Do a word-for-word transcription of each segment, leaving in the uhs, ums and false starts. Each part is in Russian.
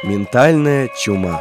Ментальная чума.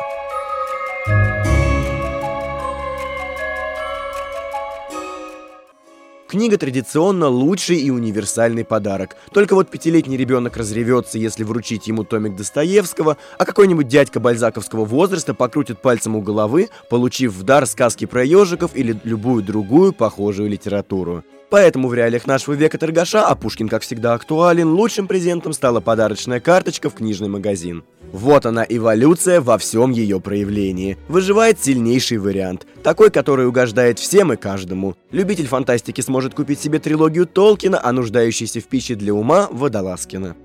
Книга традиционно лучший и универсальный подарок. Только вот пятилетний ребенок разревется, если вручить ему томик Достоевского, а какой-нибудь дядька бальзаковского возраста покрутит пальцем у головы, получив в дар сказки про ежиков или любую другую похожую литературу. Поэтому в реалиях нашего века торгаша, а Пушкин, как всегда, актуален, лучшим презентом стала подарочная карточка в книжный магазин. Вот она, эволюция во всем ее проявлении. Выживает сильнейший вариант, такой, который угождает всем и каждому. Любитель фантастики сможет купить себе трилогию Толкина, а нуждающийся в пище для ума – Водолазкина.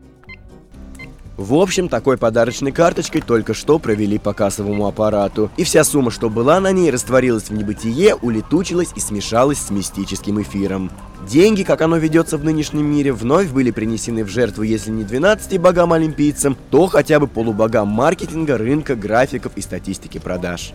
В общем, такой подарочной карточкой только что провели по кассовому аппарату, и вся сумма, что была на ней, растворилась в небытие, улетучилась и смешалась с мистическим эфиром. Деньги, как оно ведется в нынешнем мире, вновь были принесены в жертву, если не двенадцати богам-олимпийцам, то хотя бы полубогам маркетинга, рынка, графиков и статистики продаж.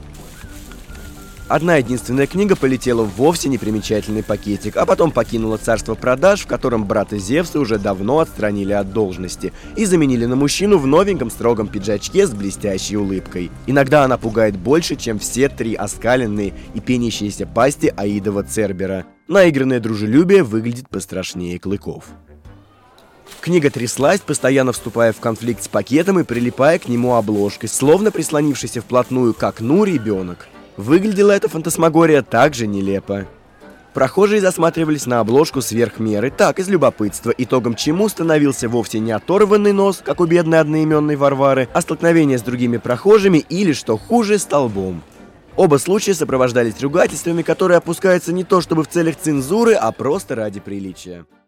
Одна единственная книга полетела в вовсе непримечательный пакетик, а потом покинула царство продаж, в котором брата Зевса уже давно отстранили от должности и заменили на мужчину в новеньком строгом пиджачке с блестящей улыбкой. Иногда она пугает больше, чем все три оскаленные и пенящиеся пасти Аидова Цербера. Наигранное дружелюбие выглядит пострашнее клыков. Книга тряслась, постоянно вступая в конфликт с пакетом и прилипая к нему обложкой, словно прислонившийся вплотную к окну ребенок. Выглядела эта фантасмагория так же нелепо. Прохожие засматривались на обложку сверх меры, так, из любопытства, итогом чему становился вовсе не оторванный нос, как у бедной одноименной Варвары, а столкновение с другими прохожими или, что хуже, столбом. Оба случая сопровождались ругательствами, которые опускаются не то чтобы в целях цензуры, а просто ради приличия.